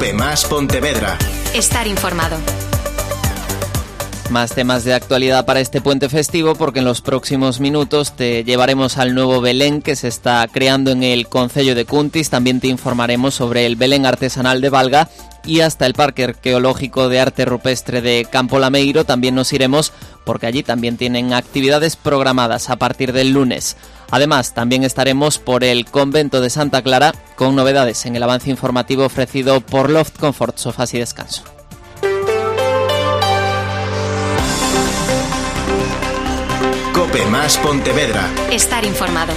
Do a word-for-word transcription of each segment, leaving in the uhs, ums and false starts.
Cope Más Pontevedra. Estar informado. Más temas de actualidad para este puente festivo, porque en los próximos minutos te llevaremos al nuevo Belén que se está creando en el concello de Cuntis. También te informaremos sobre el Belén artesanal de Valga y hasta el Parque Arqueológico de Arte Rupestre de Campo Lameiro. También nos iremos porque allí también tienen actividades programadas a partir del lunes. Además, también estaremos por el convento de Santa Clara con novedades en el avance informativo ofrecido por Loft Comfort, Sofás y Descanso. Cope Más Pontevedra. Estar informado.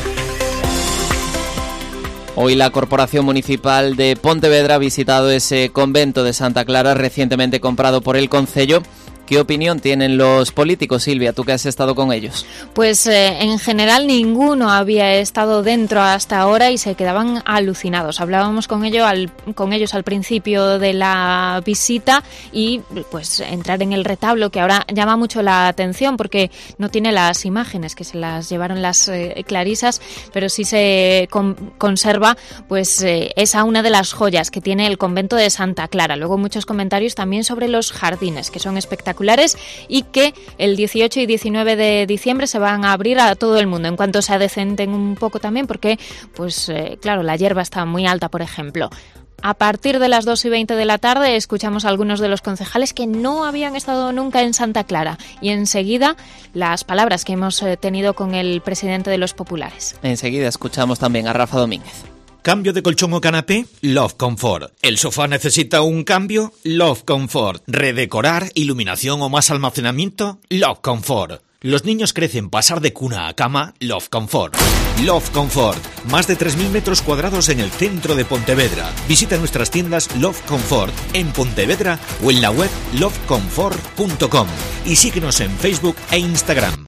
Hoy la Corporación Municipal de Pontevedra ha visitado ese convento de Santa Clara recientemente comprado por el concello. ¿Qué opinión tienen los políticos, Silvia, tú que has estado con ellos? Pues eh, en general ninguno había estado dentro hasta ahora y se quedaban alucinados. Hablábamos con, ello al, con ellos al principio de la visita y pues entrar en el retablo, que ahora llama mucho la atención porque no tiene las imágenes que se las llevaron las eh, clarisas, pero sí se con, conserva pues eh, esa una de las joyas que tiene el convento de Santa Clara. Luego muchos comentarios también sobre los jardines, que son espectaculares y que el dieciocho y diecinueve de diciembre se van a abrir a todo el mundo en cuanto se adecenten un poco también, porque pues eh, claro, la hierba está muy alta, por ejemplo. A partir de las dos y veinte de la tarde escuchamos a algunos de los concejales que no habían estado nunca en Santa Clara y enseguida las palabras que hemos eh, tenido con el presidente de los populares. Enseguida escuchamos también a Rafa Domínguez. ¿Cambio de colchón o canapé? Love Comfort. ¿El sofá necesita un cambio? Love Comfort. ¿Redecorar, iluminación o más almacenamiento? Love Comfort. Los niños crecen, pasar de cuna a cama, Love Comfort. Love Comfort. Más de tres mil metros cuadrados en el centro de Pontevedra. Visita nuestras tiendas Love Comfort en Pontevedra o en la web love comfort punto com y síguenos en Facebook e Instagram.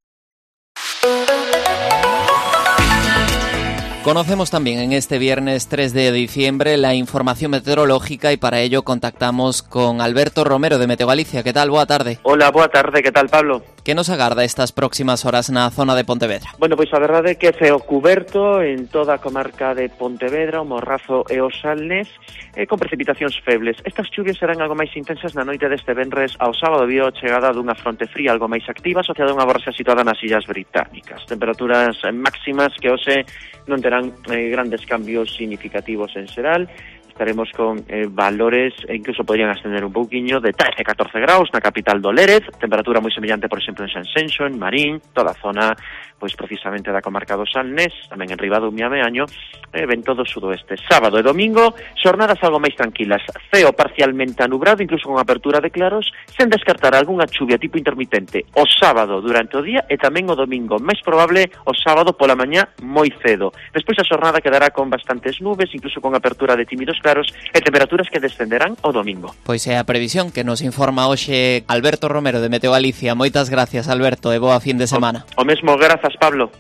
Conocemos también en este viernes tres de diciembre la información meteorológica y para ello contactamos con Alberto Romero de Meteo Galicia. ¿Qué tal? Boa tarde. Hola, boa tarde. Que tal, Pablo? Que nos agarda estas próximas horas na zona de Pontevedra? Bueno, pois a verdade é que ceo cuberto en toda a comarca de Pontevedra, o Morrazo e o Salnés, e con precipitacións febles. Estas chuvias serán algo máis intensas na noite deste venres ao sábado debido á chegada dunha fronte fría algo máis activa asociada a unha borxa situada nas Illas Británicas. Temperaturas máximas que hoxe non terán eh, grandes cambios significativos en xeral. Estaremos con eh, valores, e incluso podrían ascender un pouquiño, de trece a catorce graus na capital do Lérez, temperatura moi semellante, por exemplo, en Sanxenxo, en Marín, toda a zona, pois precisamente da comarca do Salnés, tamén en Ribadumia e Meaño, e vento do sudoeste. Sábado e domingo, xornadas algo máis tranquilas, ceo parcialmente anubrado, incluso con apertura de claros, sen descartar algunha chuvia tipo intermitente o sábado durante o día e tamén o domingo, máis probable o sábado pola mañá moi cedo. Despois a xornada quedará con bastantes nubes, incluso con apertura de tímidos claros, e temperaturas que descenderán o domingo. Pois é a previsión que nos informa hoxe Alberto Romero de Meteo Galicia. Moitas gracias, Alberto, e boa fin de semana. O, o mesmo, grazas, Pablo.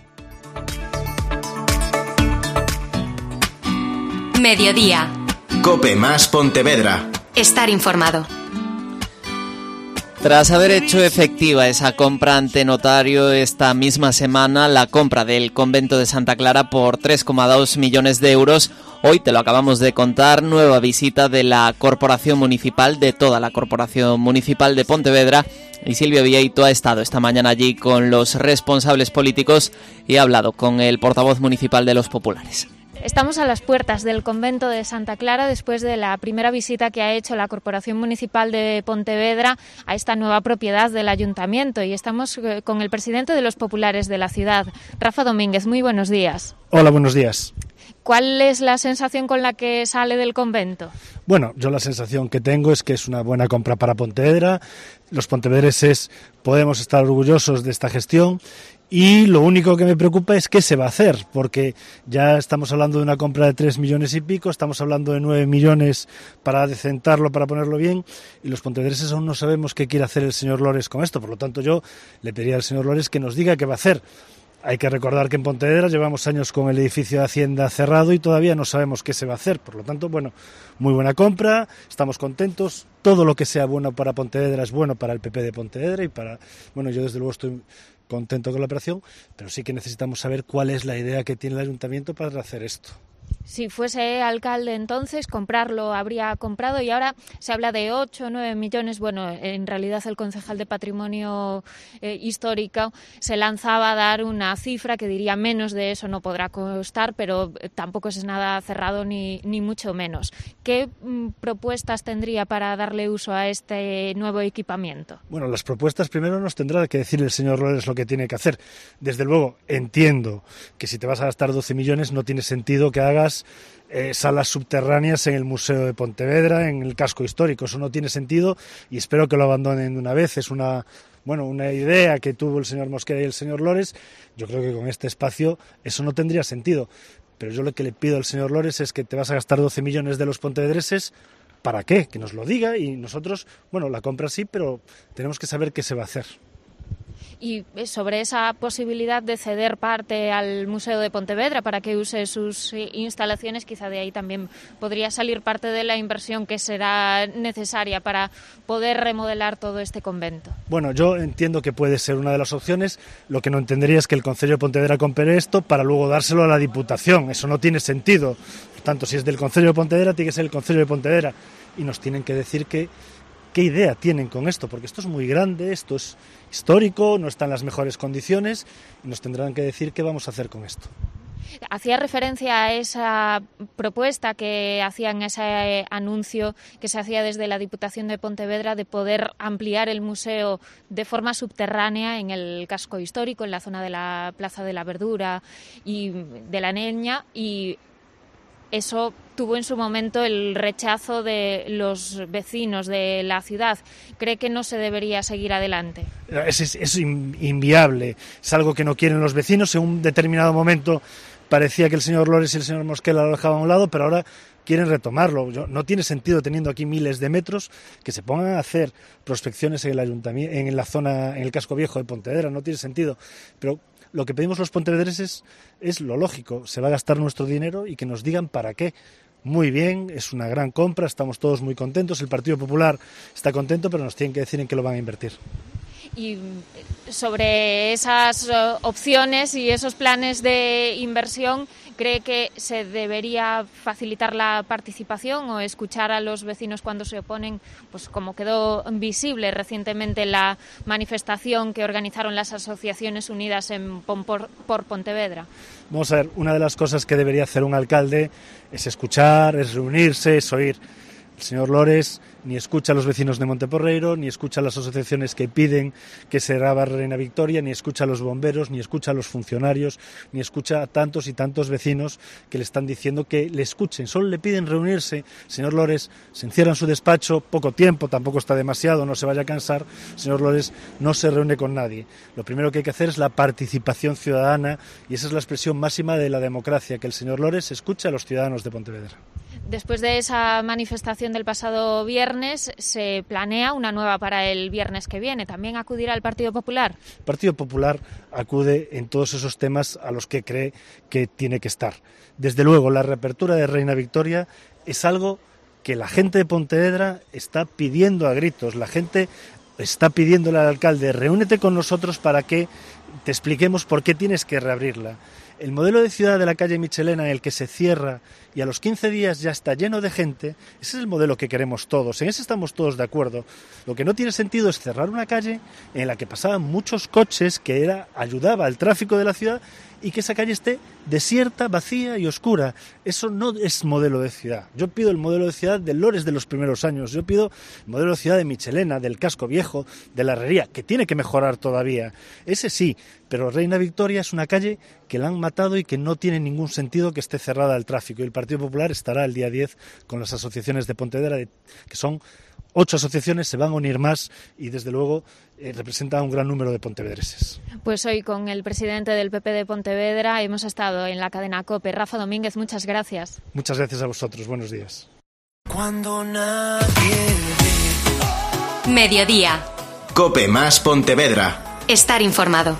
Mediodía. Cope Más Pontevedra. Estar informado. Tras haber hecho efectiva esa compra ante notario esta misma semana, la compra del convento de Santa Clara por tres coma dos millones de euros, hoy te lo acabamos de contar, nueva visita de la Corporación Municipal, de toda la Corporación Municipal de Pontevedra, y Silvia Vieito ha estado esta mañana allí con los responsables políticos y ha hablado con el portavoz municipal de los populares. Estamos a las puertas del convento de Santa Clara después de la primera visita que ha hecho la Corporación Municipal de Pontevedra a esta nueva propiedad del Ayuntamiento y estamos con el presidente de los populares de la ciudad, Rafa Domínguez. Muy buenos días. Hola, buenos días. ¿Cuál es la sensación con la que sale del convento? Bueno, yo la sensación que tengo es que es una buena compra para Pontevedra. Los pontevedreses podemos estar orgullosos de esta gestión. Y lo único que me preocupa es qué se va a hacer, porque ya estamos hablando de una compra de tres millones y pico, estamos hablando de nueve millones para decentarlo, para ponerlo bien, y los pontevedreses aún no sabemos qué quiere hacer el señor Lores con esto. Por lo tanto, yo le pediría al señor Lores que nos diga qué va a hacer. Hay que recordar que en Pontevedra llevamos años con el edificio de Hacienda cerrado y todavía no sabemos qué se va a hacer. Por lo tanto, bueno, muy buena compra, estamos contentos. Todo lo que sea bueno para Pontevedra es bueno para el P P de Pontevedra y para... Bueno, yo desde luego estoy contento con la operación, pero sí que necesitamos saber cuál es la idea que tiene el Ayuntamiento para hacer esto. Si fuese alcalde entonces, comprarlo habría comprado, y ahora se habla de ocho o nueve millones. Bueno, en realidad el concejal de Patrimonio eh, Histórico se lanzaba a dar una cifra que diría menos de eso no podrá costar, pero tampoco es nada cerrado ni, ni mucho menos. ¿Qué mm, propuestas tendría para darle uso a este nuevo equipamiento? Bueno, las propuestas primero nos tendrá que decir el señor Lores lo que tiene que hacer. Desde luego, entiendo que si te vas a gastar doce millones no tiene sentido que hagas Eh, salas subterráneas en el Museo de Pontevedra, en el casco histórico. Eso no tiene sentido y espero que lo abandonen de una vez. Es una, bueno, una idea que tuvo el señor Mosquera y el señor Lores. Yo creo que con este espacio eso no tendría sentido. Pero yo lo que le pido al señor Lores es que te vas a gastar doce millones de los pontevedreses. ¿Para qué? Que nos lo diga y nosotros, bueno, la compra sí, pero tenemos que saber qué se va a hacer. Y sobre esa posibilidad de ceder parte al Museo de Pontevedra para que use sus instalaciones, quizá de ahí también podría salir parte de la inversión que será necesaria para poder remodelar todo este convento. Bueno, yo entiendo que puede ser una de las opciones. Lo que no entendería es que el Concello de Pontevedra compre esto para luego dárselo a la Diputación. Eso no tiene sentido. Por tanto, si es del Concello de Pontevedra, tiene que ser el Concello de Pontevedra. Y nos tienen que decir que qué idea tienen con esto, porque esto es muy grande, esto es histórico, no está en las mejores condiciones y nos tendrán que decir qué vamos a hacer con esto. Hacía referencia a esa propuesta que hacían, ese anuncio que se hacía desde la Diputación de Pontevedra de poder ampliar el museo de forma subterránea en el casco histórico, en la zona de la Plaza de la Verdura y de la Neña, y eso tuvo en su momento el rechazo de los vecinos de la ciudad. ¿Cree que no se debería seguir adelante? Es, es, es inviable, es algo que no quieren los vecinos. En un determinado momento parecía que el señor Lores y el señor Mosquera lo dejaban a un lado, pero ahora quieren retomarlo. Yo, no tiene sentido, teniendo aquí miles de metros, que se pongan a hacer prospecciones en el ayuntamiento, en la zona, en el casco viejo de Pontevedra. No tiene sentido. Pero lo que pedimos los pontevedreses es lo lógico. Se va a gastar nuestro dinero y que nos digan para qué. Muy bien, es una gran compra, estamos todos muy contentos. El Partido Popular está contento, pero nos tienen que decir en qué lo van a invertir. Y sobre esas opciones y esos planes de inversión, ¿cree que se debería facilitar la participación o escuchar a los vecinos cuando se oponen? Pues como quedó visible recientemente la manifestación que organizaron las Asociaciones Unidas en por, por Pontevedra. Vamos a ver, una de las cosas que debería hacer un alcalde es escuchar, es reunirse, es oír. El señor Lores ni escucha a los vecinos de Monteporreiro, ni escucha a las asociaciones que piden que se abra Reina Victoria, ni escucha a los bomberos, ni escucha a los funcionarios, ni escucha a tantos y tantos vecinos que le están diciendo que le escuchen. Solo le piden reunirse. El señor Lores se encierra en su despacho, poco tiempo, tampoco está demasiado, no se vaya a cansar. El señor Lores no se reúne con nadie. Lo primero que hay que hacer es la participación ciudadana, y esa es la expresión máxima de la democracia, que el señor Lores escuche a los ciudadanos de Pontevedra. Después de esa manifestación del pasado viernes, se planea una nueva para el viernes que viene. ¿También acudirá el Partido Popular? El Partido Popular acude en todos esos temas a los que cree que tiene que estar. Desde luego, la reapertura de Reina Victoria es algo que la gente de Pontevedra está pidiendo a gritos. La gente está pidiéndole al alcalde: reúnete con nosotros para que te expliquemos por qué tienes que reabrirla. El modelo de ciudad de la calle Michelena, en el que se cierra y a los quince días ya está lleno de gente, ese es el modelo que queremos todos, en ese estamos todos de acuerdo. Lo que no tiene sentido es cerrar una calle en la que pasaban muchos coches, que era ayudaba al tráfico de la ciudad, y que esa calle esté desierta, vacía y oscura. Eso no es modelo de ciudad. Yo pido el modelo de ciudad de Lores de los primeros años. Yo pido el modelo de ciudad de Michelena, del Casco Viejo, de la Herrería, que tiene que mejorar todavía. Ese sí, pero Reina Victoria es una calle que la han matado y que no tiene ningún sentido que esté cerrada al tráfico. Y el Partido Popular estará el día diez con las asociaciones de Pontevedra, que son ocho asociaciones, se van a unir más y desde luego eh, representan a un gran número de pontevedreses. Pues hoy con el presidente del P P de Pontevedra hemos estado en la cadena COPE. Rafa Domínguez, muchas gracias. Muchas gracias a vosotros, buenos días. Cuando nadie ve. Mediodía. COPE más Pontevedra. Estar informado.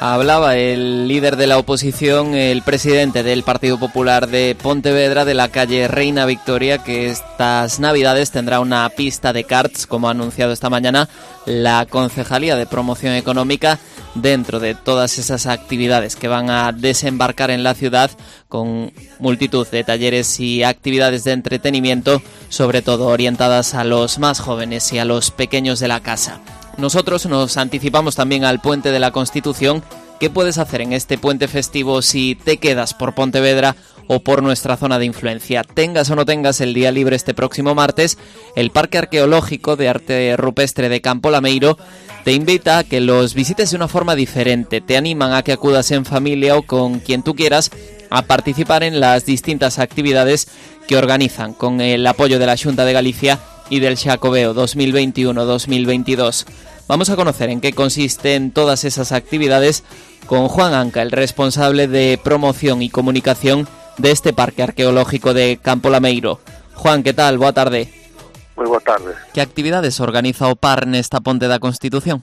Hablaba el líder de la oposición, el presidente del Partido Popular de Pontevedra, de la calle Reina Victoria, que estas navidades tendrá una pista de karts, como ha anunciado esta mañana la Concejalía de Promoción Económica, dentro de todas esas actividades que van a desembarcar en la ciudad, con multitud de talleres y actividades de entretenimiento, sobre todo orientadas a los más jóvenes y a los pequeños de la casa. Nosotros nos anticipamos también al Puente de la Constitución. ¿Qué puedes hacer en este puente festivo si te quedas por Pontevedra o por nuestra zona de influencia? Tengas o no tengas el día libre este próximo martes, el Parque Arqueológico de Arte Rupestre de Campo Lameiro te invita a que los visites de una forma diferente. Te animan a que acudas en familia o con quien tú quieras a participar en las distintas actividades que organizan con el apoyo de la Xunta de Galicia y del Xacobeo dos mil veintiuno dos mil veintidós. Vamos a conocer en qué consisten todas esas actividades con Juan Anca, el responsable de promoción y comunicación de este Parque Arqueológico de Campo Lameiro. Juan, ¿qué tal? Boa tarde. Moi boa tarde. Que actividades organiza o Par nesta Ponte da Constitución?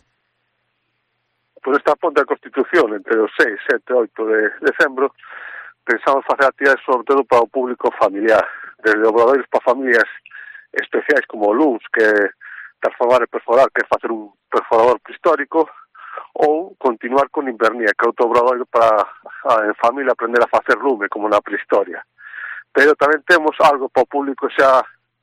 Por esta Ponte da Constitución, entre os seis, sete e oito de decembro, pensamos facer actividades sobre todo para o público familiar, desde obradoiros para familias especiais como o Luns, que transformar e perforar, que é facer un perforador prehistórico, ou continuar con Invernía, que é outro obradoiro para a, en familia aprender a facer lume, como na prehistoria. Pero tamén temos algo para o público xa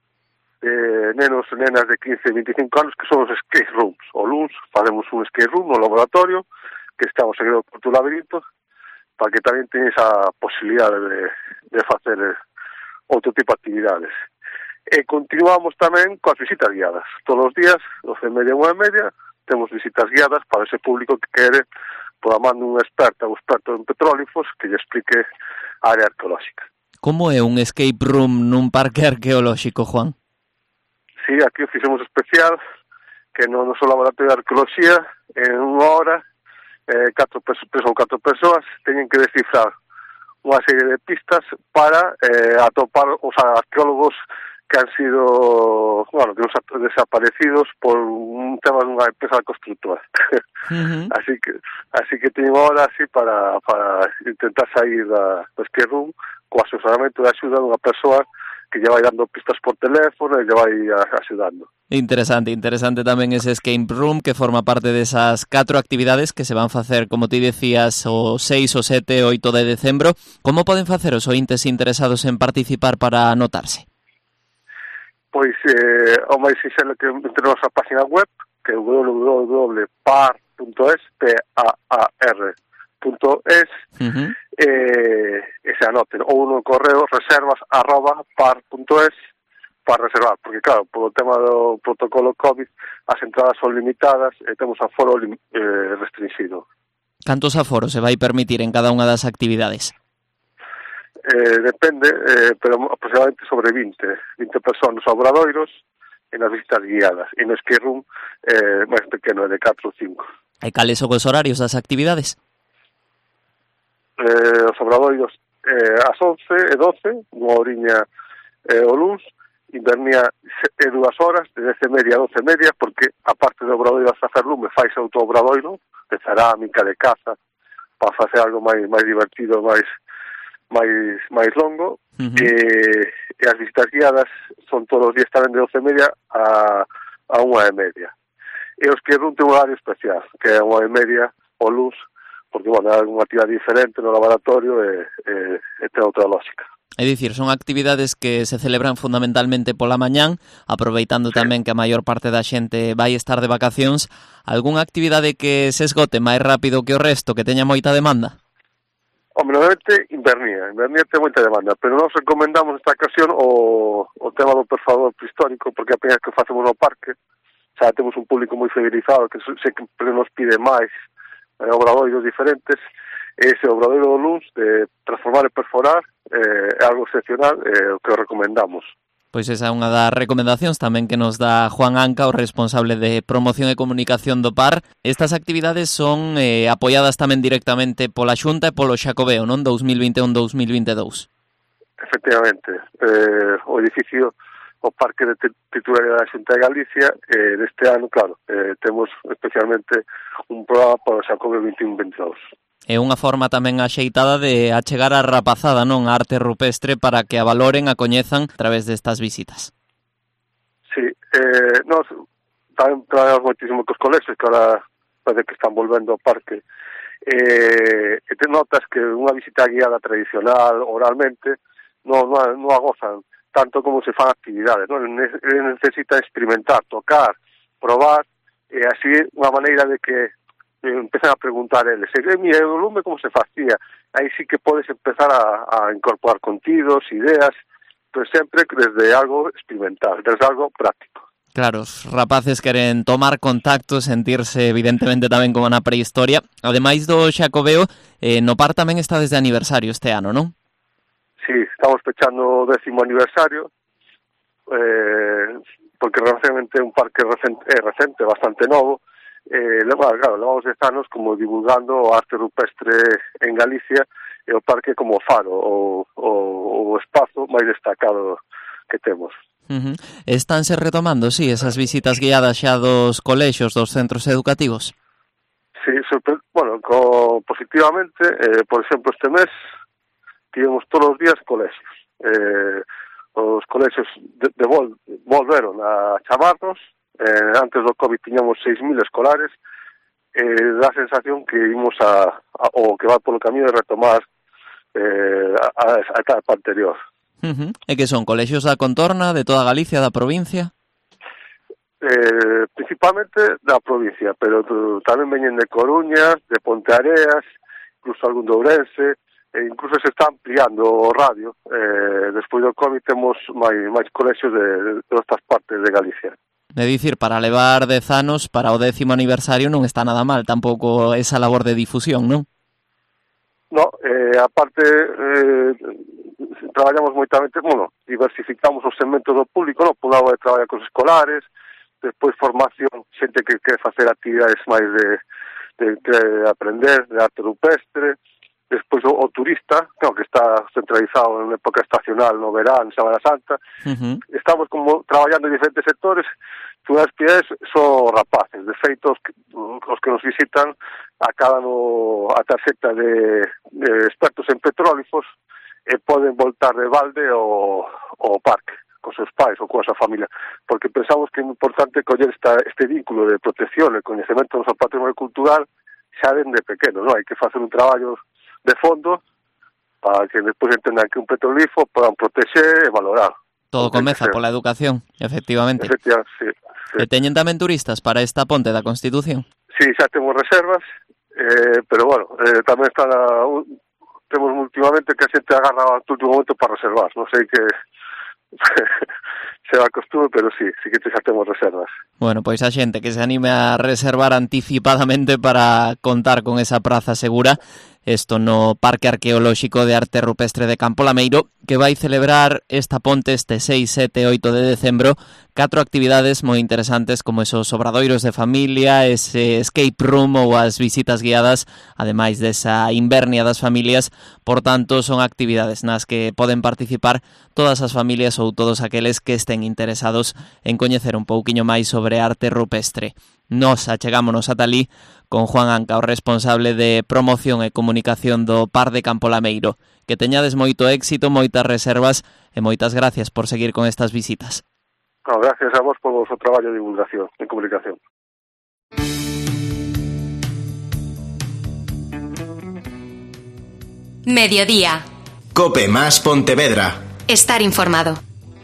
eh, nenos e nenas de quince e veinticinco anos, que son os skate rooms. O Luns facemos un skate room no laboratorio, que estamos seguido por tu labirinto, para que tamén tenéis a posibilidade de, de facer outro tipo de actividades. E continuamos tamén coas visitas guiadas. Todos os días, doce e media, unha e media, temos visitas guiadas para ese público que quere, por a man dun experto ou experto en petróglifos, que lle explique a área arqueolóxica. Como é un escape room nun parque arqueolóxico, Juan? Sí, aquí o fixemos especial, que no noso laboratorio de arqueoloxía, en unha hora, eh, catro, tres ou catro persoas teñen que descifrar unha serie de pistas para eh, atopar os arqueólogos que han sido, bueno, que nos han desaparecidos por un tema dunha empresa constructora. Uh-huh. así que así que teño hora así para, para intentar sair da, do skate room co asesoramento de axuda dunha persoa que lle vai dando pistas por teléfono e lle vai axudando. Interesante, interesante tamén ese escape room que forma parte desas catro actividades que se van facer, como ti decías, o seis, o sete, o oito de decembro. Como poden facer os ointes interesados en participar para anotarse? Pois eh, o máis sinxelo que entre a nosa página web, que é w w w punto par punto es, P A A R punto es, uh-huh. eh, e se anoten, ou no correo reservas arroba par punto es para reservar, porque claro, por o tema do protocolo COVID, as entradas son limitadas e temos aforo eh, restringido. Cantos aforos se vai permitir en cada unha das actividades? Eh, depende, eh, pero aproximadamente sobre vinte, vinte persoas nos obradoiros e nas visitas guiadas. E no skate room eh, máis pequeno, de catro ou cinco. E cales son os horarios das actividades? Eh, os obradoiros eh, ás once e doce, unha horiña eh, o luns, Invernía é dúas horas, de dez e media a doce e media, porque aparte do obradoiro a facer lume, fais outro obradoiro de cerámica, de caza, para facer algo máis máis divertido, máis máis máis longo, uh-huh. e, e as visitas guiadas son todos os días tamén de doce e media a, a unha e media. E os que runten un horario especial, que é unha e media o luz, porque, bueno, é unha actividade diferente no laboratorio e, e, e ten outra lógica. É dicir, son actividades que se celebran fundamentalmente pola mañán, aproveitando sí. tamén que a maior parte da xente vai estar de vacacións. Algúnha actividade que se esgote máis rápido que o resto, que teña moita demanda? Hombre, normalmente Invernía, Invernía ten moita demanda, pero nós recomendamos nesta ocasión o, o tema do perforador prehistórico, porque apenas que facemos no parque, xa temos un público moi fidelizado, que sempre nos pide máis eh, obradoiros diferentes, e ese obradoiro do Luns de transformar e perforar eh, é algo excepcional, é eh, o que o recomendamos. Pois esa é unha das recomendacións tamén que nos dá Juan Anca, o responsable de promoción e comunicación do Par. Estas actividades son eh, apoiadas tamén directamente pola Xunta e polo Xacobeo, non? dous mil vinte e un a dous mil vinte e dous. Efectivamente. Eh, o edificio o parque de titularidade da Xunta de Galicia, e deste ano, claro, eh, temos especialmente un programa para o Xacobeo vinte e un vinte e dous. É unha forma tamén axeitada de achegar a rapazada, non, a arte rupestre para que a valoren, a coñezan a través destas visitas. Sí, eh, nos tamén traballamos moitísimo cos colexios que ahora parece que están volvendo ao parque, eh, e te notas que unha visita guiada tradicional oralmente non, non, non a gozan tanto como se fan actividades, non? Necesita experimentar, tocar, probar, e así unha maneira de que empezan a preguntar eles, e mira, o lume como se facía, aí sí que podes empezar a, a incorporar contidos, ideas, pero sempre desde algo experimental, desde algo práctico. Claro, os rapaces queren tomar contacto, sentirse evidentemente tamén como na prehistoria. Ademais do Xacobeo, eh, no par tamén está desde aniversario este ano, non? Sí, estamos pechando o décimo aniversario, eh, porque realmente é un parque recente, é recente, bastante novo. Eh, claro, levamos dez anos como divulgando o arte rupestre en Galicia e o parque como faro, o, o, o espazo máis destacado que temos. Uh-huh. Estánse retomando, sí, esas visitas guiadas xa dos colexios, dos centros educativos? Sí, sorpre... bueno, co... positivamente, eh, por exemplo, este mes tivemos todos os días colexios. Eh, os colexios de, de vol... volveron a chamarnos. Eh, antes do COVID tiñamos seis mil escolares, eh, dá a sensación que imos a, a o que va polo camiño de retomar eh, a, a etapa anterior. Uh-huh. E que son colexios da contorna, de toda Galicia, da provincia? Eh, principalmente da provincia, pero tamén veñen de Coruña, de Ponteareas, incluso algún de Ourense, e incluso se está ampliando o radio. Eh, despois do COVID temos máis, máis colexios de, de outras partes de Galicia. É dicir, para levar dez anos para o décimo aniversario non está nada mal, tampouco esa labor de difusión, non? No, eh, aparte eh, traballamos moitamente, bueno, diversificamos os segmentos do público, no? Por un lado de traballar cos escolares, despois formación, xente que quere facer actividades máis de, de, de aprender, de arte rupestre, despois o, o turista, claro, que está centralizado en época estacional, no verán, Semana Santa. Uh-huh. Estamos como traballando en diferentes sectores, que unhas pies son rapaces, de feito os que, os que nos visitan acaban o, a tarxeta de, de expertos en petróglifos e poden voltar de balde ao, ao parque con seus pais ou coa súa familia, porque pensamos que é importante coller esta, este vínculo de protección e coñecemento do noso patrimonio cultural xa dende pequeno, non? Hai que facer un traballo de fondo para que despois entendan que un petroglifo podan protexer e valorar. Todo comeza pola educación, efectivamente. Efectivamente, sí, sí. E teñen tamén turistas para esta ponte da Constitución? Sí, xa temos reservas, eh, pero bueno, eh, tamén está na, uh, temos últimamente que a xente agarra ao último momento para reservar, non sei que se va a costume, pero sí, sí que xa temos reservas. Bueno, pois a xente que se anime a reservar anticipadamente para contar con esa praza segura, isto no Parque Arqueolóxico de Arte Rupestre de Campo Lameiro, que vai celebrar esta ponte este seis, sete, oito de decembro, catro actividades moi interesantes como esos obradoiros de familia, ese escape room ou as visitas guiadas, ademais desa invernia das familias. Por tanto, son actividades nas que poden participar todas as familias ou todos aqueles que estén interesados en coñecer un pouquiño máis sobre arte rupestre. Nos achegámonos ata alí con Juan Anca, o responsable de promoción e comunicación do Par de Campo Lameiro. Que teñades moito éxito, moitas reservas e moitas gracias por seguir con estas visitas. No, gracias a vos por o vosso traballo de divulgación e comunicación. Mediodía. Cope más Pontevedra. Estar informado.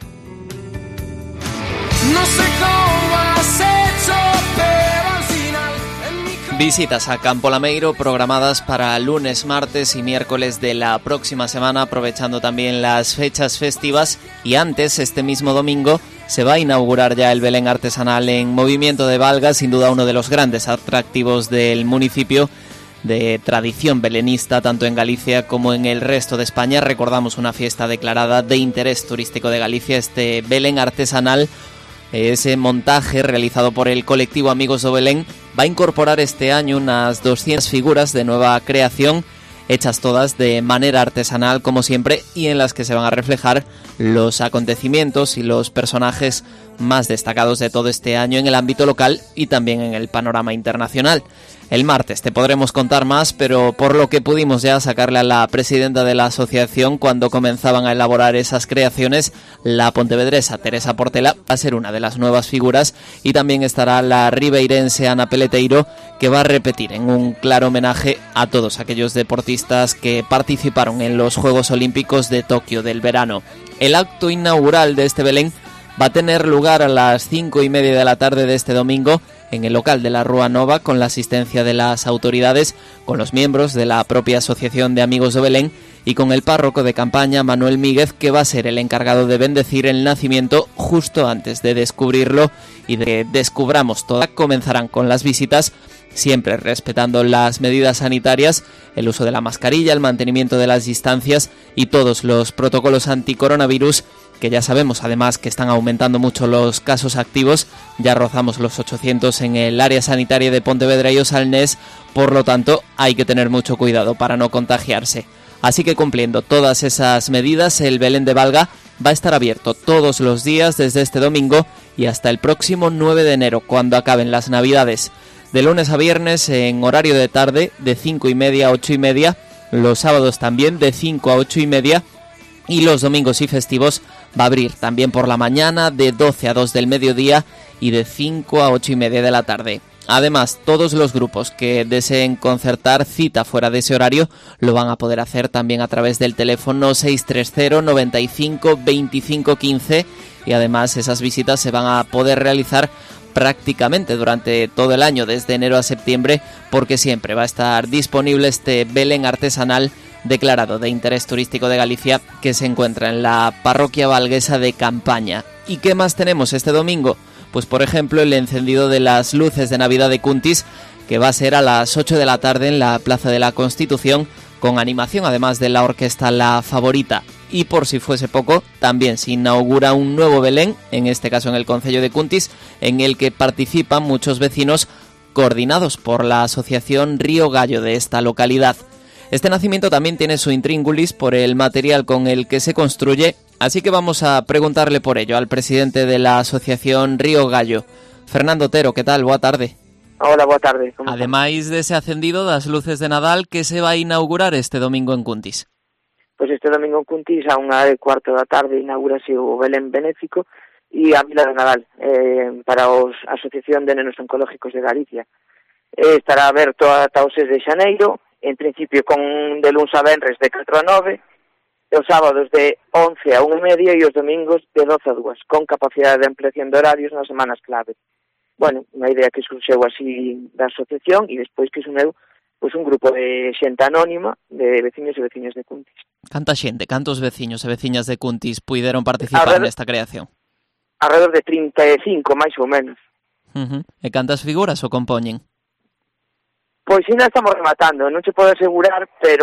No sé cómo has hecho, pero al final... Visitas a Campo Lameiro programadas para lunes, martes y miércoles de la próxima semana, aprovechando también las fechas festivas. Y antes, este mismo domingo, se va a inaugurar ya el Belén artesanal en Movimiento de Valga, sin duda uno de los grandes atractivos del municipio, de tradición belenista tanto en Galicia como en el resto de España. Recordamos una fiesta declarada de interés turístico de Galicia, este Belén artesanal. Ese montaje realizado por el colectivo Amigos do Belén va a incorporar este año unas doscientas figuras de nueva creación hechas todas de manera artesanal como siempre y en las que se van a reflejar los acontecimientos y los personajes más destacados de todo este año en el ámbito local y también en el panorama internacional. El martes te podremos contar más, pero por lo que pudimos ya sacarle a la presidenta de la asociación cuando comenzaban a elaborar esas creaciones, la pontevedresa Teresa Portela va a ser una de las nuevas figuras y también estará la ribeirense Ana Peleteiro, que va a repetir en un claro homenaje a todos aquellos deportistas que participaron en los Juegos Olímpicos de Tokio del verano. El acto inaugural de este Belén va a tener lugar a las cinco y media de la tarde de este domingo en el local de la Rúa Nova, con la asistencia de las autoridades, con los miembros de la propia Asociación de Amigos de Belén y con el párroco de campaña Manuel Míguez, que va a ser el encargado de bendecir el nacimiento justo antes de descubrirlo y de que descubramos todo. Comenzarán con las visitas, siempre respetando las medidas sanitarias, el uso de la mascarilla, el mantenimiento de las distancias y todos los protocolos anticoronavirus, que ya sabemos además que están aumentando mucho los casos activos. Ya rozamos los ochocientos en el área sanitaria de Pontevedra y Osalnés, por lo tanto hay que tener mucho cuidado para no contagiarse. Así que cumpliendo todas esas medidas, el Belén de Valga va a estar abierto todos los días desde este domingo y hasta el próximo nueve de enero, cuando acaben las Navidades. De lunes a viernes en horario de tarde, de cinco y media a ocho y media, los sábados también de cinco a ocho y media, y los domingos y festivos va a abrir también por la mañana de doce a dos del mediodía y de cinco a ocho y media de la tarde. Además, todos los grupos que deseen concertar cita fuera de ese horario lo van a poder hacer también a través del teléfono seis tres cero, noventa y cinco, veinticinco quince, y además esas visitas se van a poder realizar prácticamente durante todo el año, desde enero a septiembre, porque siempre va a estar disponible este Belén artesanal declarado de interés turístico de Galicia, que se encuentra en la parroquia valguesa de Campaña. ¿Y qué más tenemos este domingo? Pues por ejemplo el encendido de las luces de Navidad de Cuntis, que va a ser a las ocho de la tarde en la Plaza de la Constitución, con animación además de la orquesta La Favorita. Y por si fuese poco, también se inaugura un nuevo Belén, en este caso en el concello de Cuntis, en el que participan muchos vecinos coordinados por la asociación Río Gallo de esta localidad. Este nacimiento también tiene su intríngulis por el material con el que se construye, así que vamos a preguntarle por ello al presidente de la asociación Río Gallo, Fernando Otero. ¿Qué tal? Boa tarde. Hola, boa tarde. Ademais dese acendido das luces de Nadal, que se va a inaugurar este domingo en Cuntis? Pois este domingo en Cuntis a unha e cuarto da tarde inaugurase o Belén Benéfico e a Vila de Nadal eh, para os Asociación de Nenos Oncológicos de Galicia. Eh, estará aberto ata o seis de xaneiro, en principio con de luns a venres de catro a nove, e os sábados de once a unha e media e os domingos de doce a dúas, con capacidade de ampliación de horarios nas semanas clave. Bueno, unha idea que surxeu así da asociación e despois que xuneu pois un grupo de xente anónima de veciños e veciñas de Cuntis. Canta xente, cantos veciños e veciñas de Cuntis puideron participar Arred... nesta creación? Alrededor de trinta e cinco, máis ou menos. Uh-huh. E cantas figuras o compoñen? Pois ainda estamos rematando, non se pode asegurar,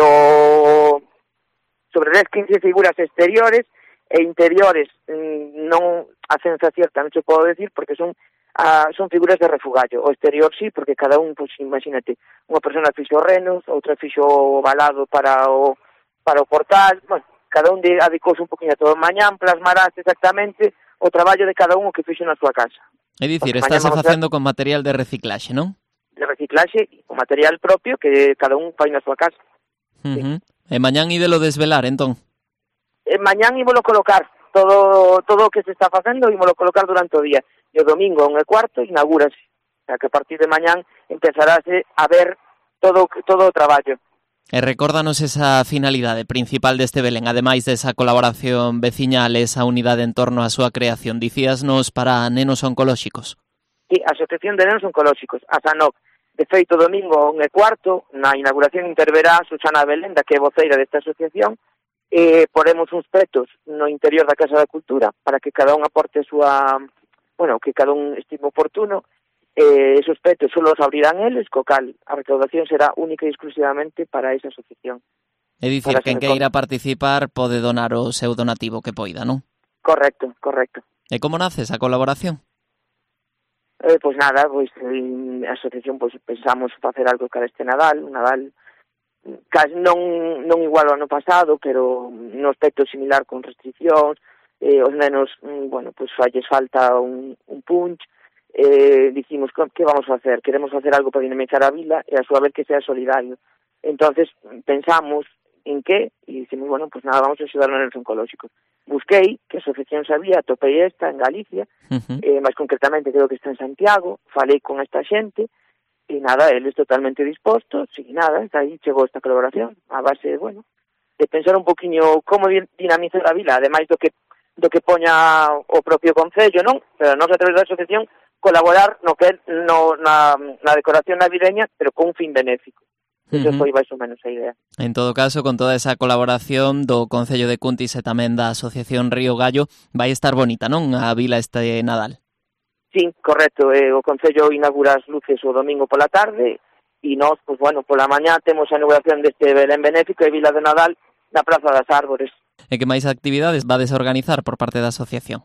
pero sobre dez, quince figuras exteriores e interiores non a ciencia cierta, non se pode decir, porque son ah, son figuras de refugallo. O exterior sí, porque cada un, pois imagínate, unha persona fixo renos, outra fixo o balado para o para o portal, bueno, cada un adicouse un poquinho a todo. Mañán plasmarás exactamente o traballo de cada un o que fixo na súa casa. É dicir, estás facendo con material de reciclaxe, non? De reciclaxe, o material propio que cada un fai na súa casa. Uh-huh. Sí. E mañán ídelo desvelar, entón? E mañán ímolo colocar, todo todo o que se está facendo ímolo colocar durante o día. E o domingo, un e cuarto, inaugúrase. O sea, que a partir de mañán empezarase a ver todo todo o traballo. E recórdanos esa finalidade principal deste Belén, ademais desa colaboración veciñal, esa unidade en torno á súa creación. Dicíasnos para nenos oncolóxicos. Sí, a Asociación de Nenos Oncolóxicos, a SANOC. De feito, domingo un e cuarto, na inauguración interverá Susana Belenda, que é voceira desta asociación, e poremos uns petos no interior da Casa da Cultura para que cada un aporte a súa, bueno, que cada un estime oportuno. Eh, esos petos só os abrirán eles, co cal a recaudación será única e exclusivamente para esa asociación. É dicir, quen queira participar pode donar o seu donativo que poida, non? Correcto, correcto. E como nace esa colaboración? Eh, pois nada, pois a asociación pois pensamos facer algo cara este Nadal, un Nadal casi non, non igual ao ano pasado, pero no aspecto similar con restriccións, eh, os nenos, bueno, pues falles falta un, un punch, eh, dicimos, que vamos a facer? Queremos facer algo para dinamizar a vila e a súa vez que sea solidario. Entonces pensamos en que, e dicimos, bueno, pues nada, vamos a axudar nos nenos oncolóxicos. Busquei que asociación sabía, atopei esta en Galicia, uh-huh. eh, máis concretamente creo que está en Santiago, falei con esta xente, e nada, eles totalmente dispostos, e nada, aí chegou esta colaboración, a base, bueno, de pensar un poquinho como dinamizar a vila, ademais do que do que poña o propio concello, non? Pero nós a través da asociación colaborar no que no, na, na decoración navideña, pero con un fin benéfico. Eso uh-huh. foi máis ou menos a idea. En todo caso, con toda esa colaboración do Concello de Cuntis e tamén da Asociación Río Gallo, vai estar bonita, non, a vila este Nadal? Sí, correcto. Eh, o Concello inaugura as luces o domingo pola tarde e nós, pues, bueno, pola mañá temos a inauguración deste Belén Benéfico e Vila de Nadal na Praza das Árbores. E que máis actividades vades a organizar por parte da asociación?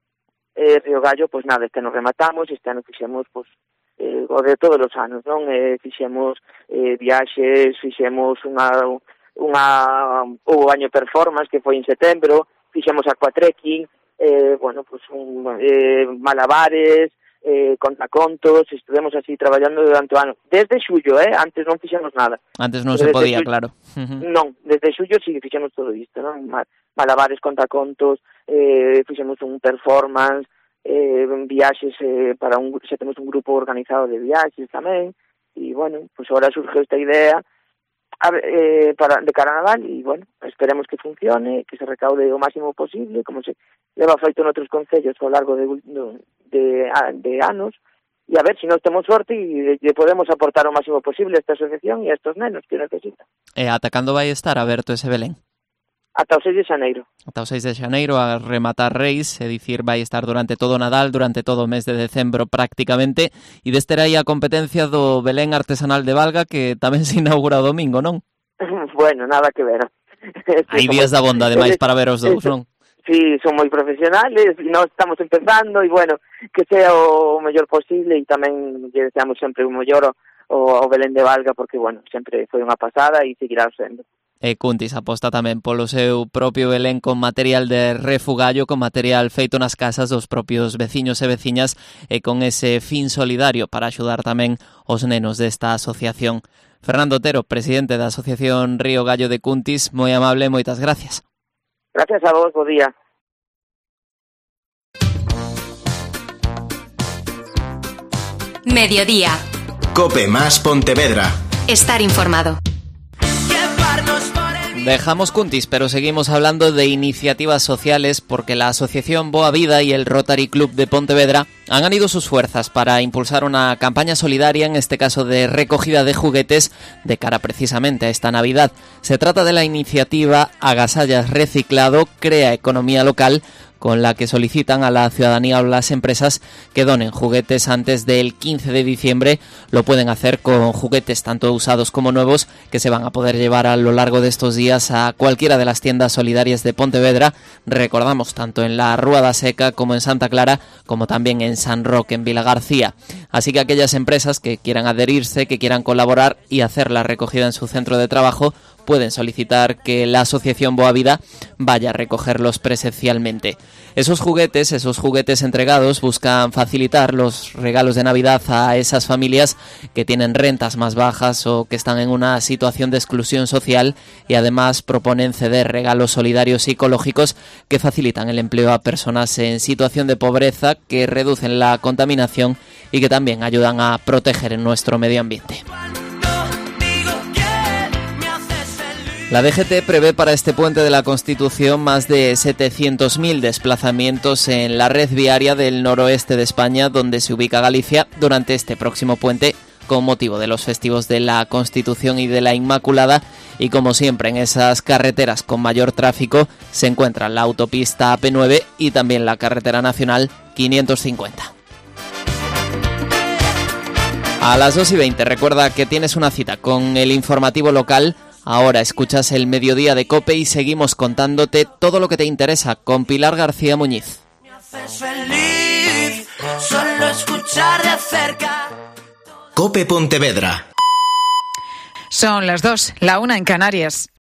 Eh, Río Gallo, pois pues, nada, este ano rematamos, este ano fixemos, pois, pues, eh, o de todos os anos, non? Eh, fixemos eh, viaxes, fixemos unha, unha, o año performance, que foi en setembro, fixemos aquatrekking, eh, bueno, pois, pues, un, eh, malabares, eh, contacontos, estuvemos así traballando durante o ano. Desde xullo, eh? Antes non fixemos nada. Antes non se podía, xullo, claro. Uh-huh. Non, desde xullo sí fixemos todo isto, non? Malabares, contacontos, eh, fixemos un performance, eh, viaxes eh, para un, xa temos un grupo organizado de viaxes tamén, e bueno, pues agora surge esta idea a, eh, para, de cara a Nadal, e bueno, esperemos que funcione, que se recaude o máximo posible, como se leva feito en outros concellos ao largo de, de, de anos, e a ver se si nos temos sorte e le podemos aportar o máximo posible a esta asociación e a estos nenos que necesitan. E ata cando vai estar aberto ese Belén? Ata o seis de xaneiro. Ata o seis de xaneiro a rematar Reis, é dicir, vai estar durante todo o Nadal, durante todo o mes de decembro prácticamente, e deste era aí a competencia do Belén artesanal de Valga, que tamén se inaugura o domingo, non? Bueno, nada que ver. Hai días da bonda, ademais, para ver os dous, non? Sí, son moi profesionales, nós estamos empezando, e bueno, que sea o mellor posible, e tamén lle deseamos sempre o mellor ao Belén de Valga, porque, bueno, sempre foi unha pasada e seguirá sendo. E Cuntis aposta tamén polo seu propio Belén con material de refugallo, con material feito nas casas dos propios veciños e veciñas e con ese fin solidario para axudar tamén os nenos desta asociación. Fernando Otero, presidente da Asociación Río Gallo de Cuntis, moi amable, moitas gracias. Gracias a vos, bo día. Mediodía. Cope más Pontevedra. Estar informado. Dejamos Cuntis, pero seguimos hablando de iniciativas sociales porque la Asociación Boa Vida y el Rotary Club de Pontevedra han unido sus fuerzas para impulsar una campaña solidaria, en este caso de recogida de juguetes, de cara precisamente a esta Navidad. Se trata de la iniciativa Agasallas Reciclado, Crea Economía Local, con la que solicitan a la ciudadanía o las empresas que donen juguetes antes del quince de diciembre. Lo pueden hacer con juguetes tanto usados como nuevos que se van a poder llevar a lo largo de estos días a cualquiera de las tiendas solidarias de Pontevedra. Recordamos, tanto en la Rúa da Seca como en Santa Clara, como también en San Roque, en Vilagarcía. Así que aquellas empresas que quieran adherirse, que quieran colaborar y hacer la recogida en su centro de trabajo, pueden solicitar que la Asociación Boa Vida vaya a recogerlos presencialmente. Esos juguetes, esos juguetes entregados buscan facilitar los regalos de Navidad a esas familias que tienen rentas más bajas o que están en una situación de exclusión social, y además proponen ceder regalos solidarios psicológicos que facilitan el empleo a personas en situación de pobreza, que reducen la contaminación y que también ayudan a proteger nuestro medio ambiente. La D G T prevé para este puente de la Constitución más de setecientos mil desplazamientos en la red viaria del noroeste de España, donde se ubica Galicia, durante este próximo puente, con motivo de los festivos de la Constitución y de la Inmaculada. Y como siempre, en esas carreteras con mayor tráfico se encuentran la autopista A P nueve y también la carretera nacional quinientos cincuenta. A las dos y veinte, recuerda que tienes una cita con el informativo local. Ahora escuchas el Mediodía de COPE y seguimos contándote todo lo que te interesa con Pilar García Muñiz. Me haces feliz, solo escuchar de cerca. COPE Pontevedra. Son las dos, la una en Canarias.